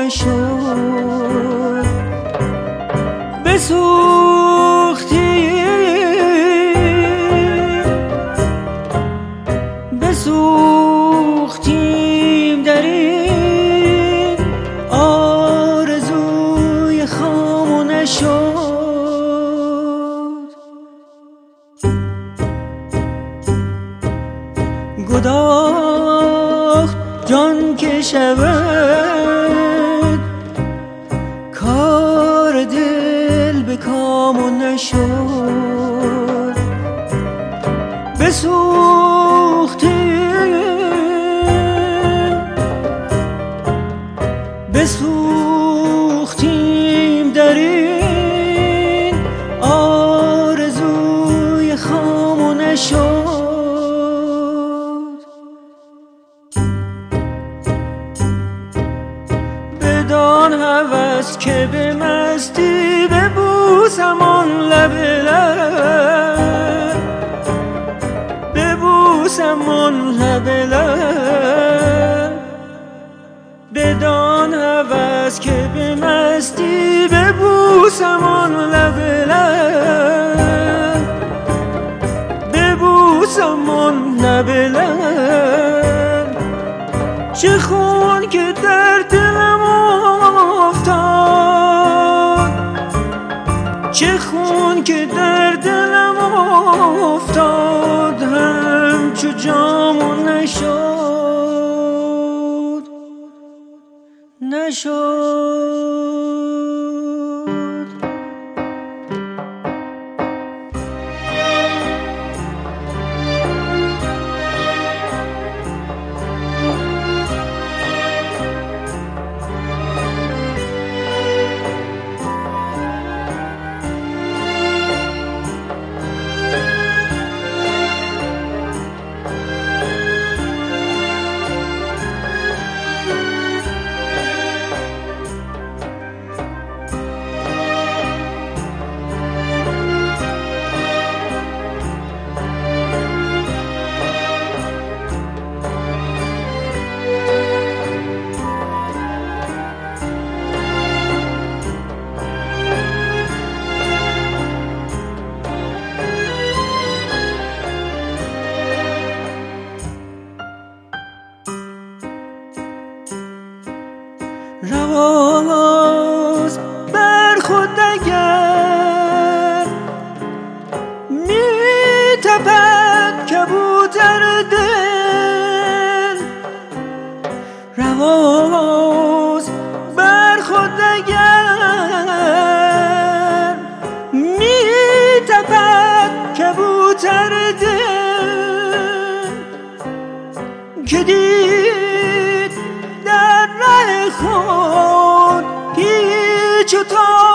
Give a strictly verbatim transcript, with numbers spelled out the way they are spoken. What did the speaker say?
نشد. بسوختیم بسوختیم در این آرزوی خام و نشد. گداخت جان که شود کار دل به کام و نشد. بسوختیم بسوختیم در این آرزوی خام و نشد. بدان هوس که به مستی ببوسم آن لب لب، ببوسم آن لب لب. بدان هوس که به مستی ببوسم آن لب لب، ببوسم آن لب لب. چه خون که در دلم افتاد، چه خون که در دلم افتاد، همچو جام و نشد نشد. رواز بر خود اگر می تپد کبوتر دل، رواز بر خود اگر می تپد کبوتر دل، که دید در ره خود پیچ و تاب